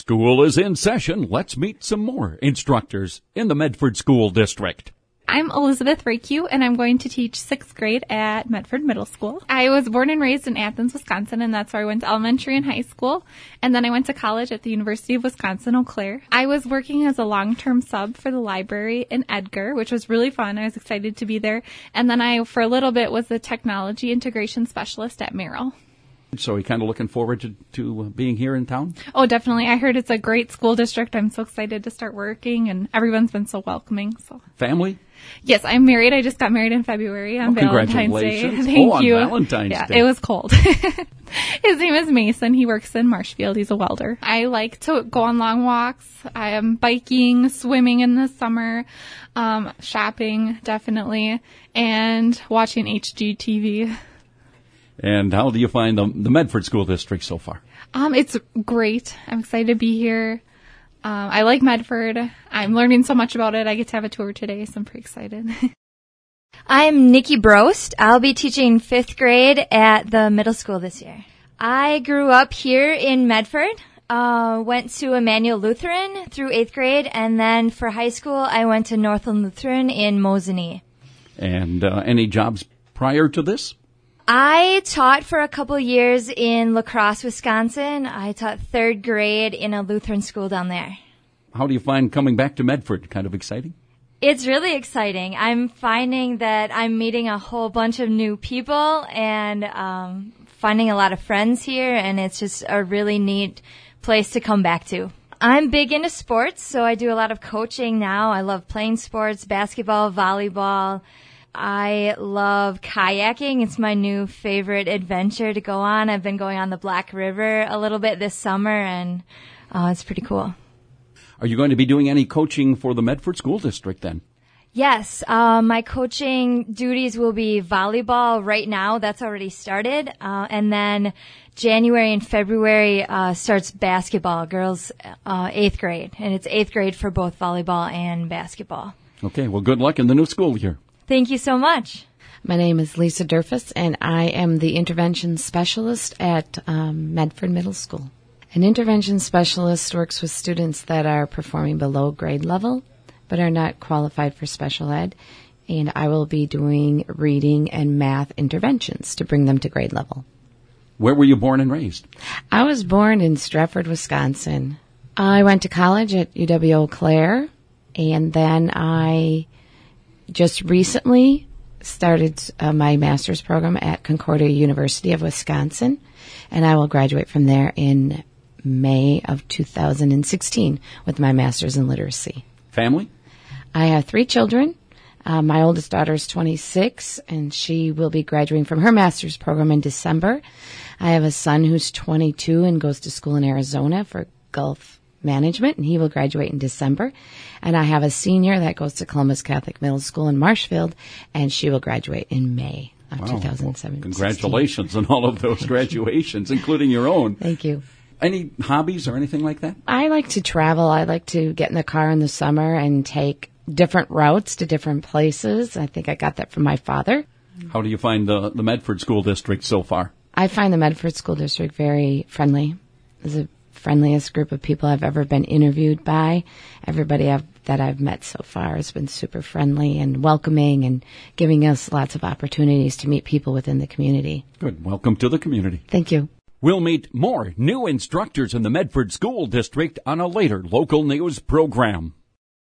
School is in session. Let's meet some more instructors in the Medford School District. I'm Elizabeth Raicu, and I'm going to teach 6th grade at Medford Middle School. I was born and raised in Athens, Wisconsin, and that's where I went to elementary and high school. And then I went to college at the University of Wisconsin-Eau Claire. I was working as a long-term sub for the library in Edgar, which was really fun. I was excited to be there. And then I, for a little bit, was the technology integration specialist at Merrill. So you're kind of looking forward to being here in town? Oh, definitely. I heard it's a great school district. I'm so excited to start working, and everyone's been so welcoming. So Family? Yes, I'm married. I just got married in February on Valentine's Day. Thank you. On Valentine's Day. It was cold. His name is Mason. He works in Marshfield. He's a welder. I like to go on long walks. I am biking, swimming in the summer, shopping, definitely, and watching HGTV. And how do you find the Medford School District so far? It's great. I'm excited to be here. I like Medford. I'm learning so much about it. I get to have a tour today, so I'm pretty excited. I'm Nikki Brost. I'll be teaching 5th grade at the middle school this year. I grew up here in Medford, went to Emmanuel Lutheran through 8th grade, and then for high school, I went to Northland Lutheran in Mosinee. And any jobs prior to this? I taught for a couple years in La Crosse, Wisconsin. I taught 3rd grade in a Lutheran school down there. How do you find coming back to Medford? Kind of exciting? It's really exciting. I'm finding that I'm meeting a whole bunch of new people and finding a lot of friends here, and it's just a really neat place to come back to. I'm big into sports, so I do a lot of coaching now. I love playing sports, basketball, volleyball. I love kayaking. It's my new favorite adventure to go on. I've been going on the Black River a little bit this summer, and it's pretty cool. Are you going to be doing any coaching for the Medford School District then? Yes. My coaching duties will be volleyball right now. That's already started. And then January and February starts basketball, girls 8th grade. And it's 8th grade for both volleyball and basketball. Okay. Well, good luck in the new school year. Thank you so much. My name is Lisa Durfus, and I am the intervention specialist at Medford Middle School. An intervention specialist works with students that are performing below grade level but are not qualified for special ed, and I will be doing reading and math interventions to bring them to grade level. Where were you born and raised? I was born in Stratford, Wisconsin. I went to college at UW-Eau Claire, and then I just recently started my master's program at Concordia University of Wisconsin, and I will graduate from there in May of 2016 with my master's in literacy. Family? I have 3 children. My oldest daughter is 26, and she will be graduating from her master's program in December. I have a son who's 22 and goes to school in Arizona for Gulf Management, and he will graduate in December. And I have a senior that goes to Columbus Catholic Middle School in Marshfield, and she will graduate in May of 2017. Well, congratulations on all of those graduations, including your own. Thank you. Any hobbies or anything like that? I like to travel. I like to get in the car in the summer and take different routes to different places. I think I got that from my father. How do you find the Medford School District so far? I find the Medford School District very friendly. It's the friendliest group of people I've ever been interviewed by. Everybody that I've met so far has been super friendly and welcoming and giving us lots of opportunities to meet people within the community. Good. Welcome to the community. Thank you. We'll meet more new instructors in the Medford School District on a later local news program.